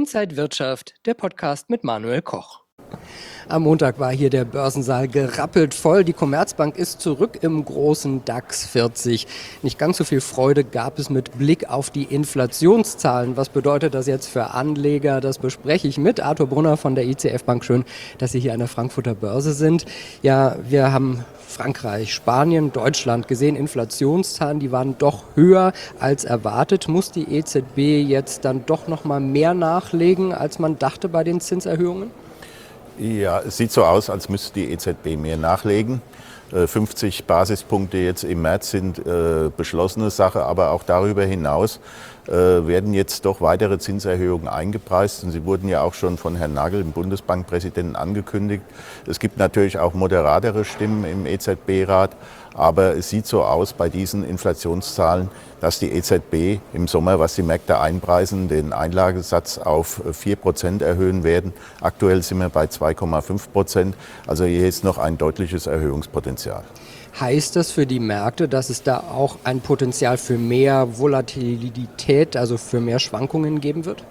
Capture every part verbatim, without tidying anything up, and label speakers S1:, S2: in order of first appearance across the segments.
S1: Inside Wirtschaft, der Podcast mit Manuel Koch. Am Montag war hier der Börsensaal gerappelt voll. Die Commerzbank ist zurück im großen DAX vierzig. Nicht ganz so viel Freude gab es mit Blick auf die Inflationszahlen. Was bedeutet das jetzt für Anleger? Das bespreche ich mit Arthur Brunner von der I C F Bank. Schön, dass Sie hier an der Frankfurter Börse sind. Ja, wir haben Frankreich, Spanien, Deutschland gesehen. Inflationszahlen, die waren doch höher als erwartet. Muss die E Z B jetzt dann doch noch mal mehr nachlegen, als man dachte bei den Zinserhöhungen?
S2: Ja, es sieht so aus, als müsste die E Z B mehr nachlegen. fünfzig Basispunkte jetzt im März sind äh, beschlossene Sache, aber auch darüber hinaus äh, werden jetzt doch weitere Zinserhöhungen eingepreist. Und sie wurden ja auch schon von Herrn Nagel, dem Bundesbankpräsidenten, angekündigt. Es gibt natürlich auch moderatere Stimmen im E Z B-Rat, aber es sieht so aus bei diesen Inflationszahlen, dass die E Z B im Sommer, was die Märkte einpreisen, den Einlagesatz auf vier Prozent erhöhen werden. Aktuell sind wir bei zwei Komma fünf Prozent. Also hier ist noch ein deutliches Erhöhungspotenzial.
S1: Heißt das für die Märkte, dass es da auch ein Potenzial für mehr Volatilität, also für mehr Schwankungen geben wird?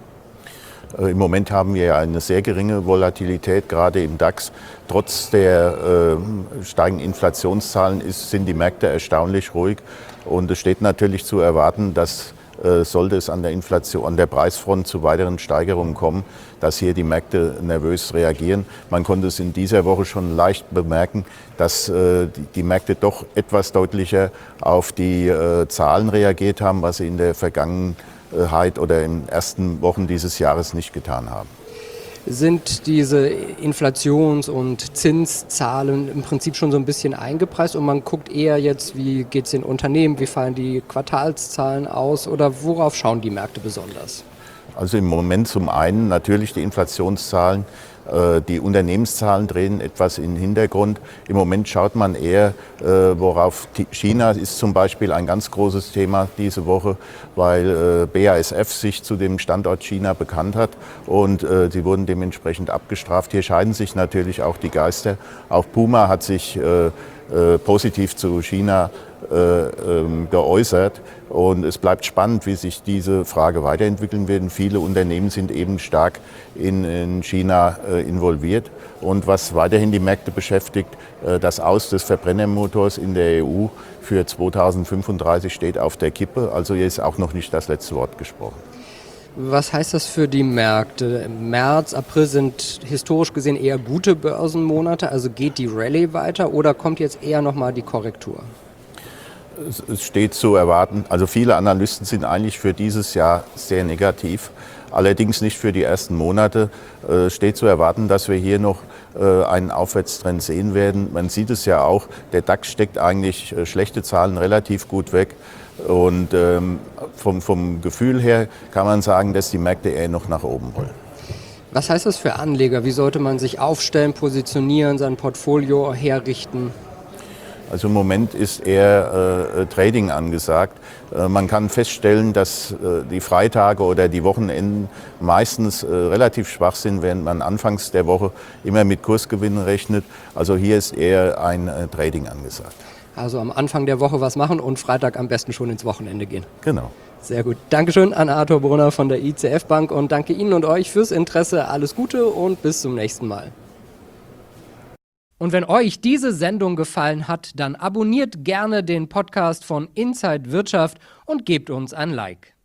S2: Im Moment haben wir ja eine sehr geringe Volatilität, gerade im DAX. Trotz der äh, steigenden Inflationszahlen ist, sind die Märkte erstaunlich ruhig. Und es steht natürlich zu erwarten, dass äh, sollte es an der Inflation, an der Preisfront zu weiteren Steigerungen kommen, dass hier die Märkte nervös reagieren. Man konnte es in dieser Woche schon leicht bemerken, dass äh, die, die Märkte doch etwas deutlicher auf die äh, Zahlen reagiert haben, was sie in der Vergangenheit oder in den ersten Wochen dieses Jahres nicht getan haben.
S1: Sind diese Inflations- und Zinszahlen im Prinzip schon so ein bisschen eingepreist und man guckt eher jetzt, wie geht es den Unternehmen, wie fallen die Quartalszahlen aus oder worauf schauen die Märkte besonders?
S2: Also im Moment zum einen natürlich die Inflationszahlen. Die Unternehmenszahlen drehen etwas in den Hintergrund. Im Moment schaut man eher, worauf China ist zum Beispiel ein ganz großes Thema diese Woche, weil B A S F sich zu dem Standort China bekannt hat und sie wurden dementsprechend abgestraft. Hier scheiden sich natürlich auch die Geister. Auch Puma hat sich positiv zu China geäußert. Und es bleibt spannend, wie sich diese Frage weiterentwickeln wird. Viele Unternehmen sind eben stark in, in China äh, involviert. Und was weiterhin die Märkte beschäftigt, äh, das Aus des Verbrennermotors in der E U für zweitausendfünfunddreißig steht auf der Kippe. Also hier ist auch noch nicht das letzte Wort gesprochen.
S1: Was heißt das für die Märkte? März, April sind historisch gesehen eher gute Börsenmonate. Also geht die Rallye weiter oder kommt jetzt eher nochmal die Korrektur?
S2: Es steht zu erwarten, also viele Analysten sind eigentlich für dieses Jahr sehr negativ, allerdings nicht für die ersten Monate. Es steht zu erwarten, dass wir hier noch einen Aufwärtstrend sehen werden. Man sieht es ja auch, der DAX steckt eigentlich schlechte Zahlen relativ gut weg. Und vom, vom Gefühl her kann man sagen, dass die Märkte eher noch nach oben wollen.
S1: Was heißt das für Anleger? Wie sollte man sich aufstellen, positionieren, sein Portfolio herrichten?
S2: Also im Moment ist eher äh, Trading angesagt. Äh, man kann feststellen, dass äh, die Freitage oder die Wochenenden meistens äh, relativ schwach sind, während man anfangs der Woche immer mit Kursgewinnen rechnet. Also hier ist eher ein äh, Trading angesagt.
S1: Also am Anfang der Woche was machen und Freitag am besten schon ins Wochenende gehen.
S2: Genau.
S1: Sehr gut. Dankeschön an Arthur Brunner von der I C F Bank und danke Ihnen und euch fürs Interesse. Alles Gute und bis zum nächsten Mal. Und wenn euch diese Sendung gefallen hat, dann abonniert gerne den Podcast von Inside Wirtschaft und gebt uns ein Like.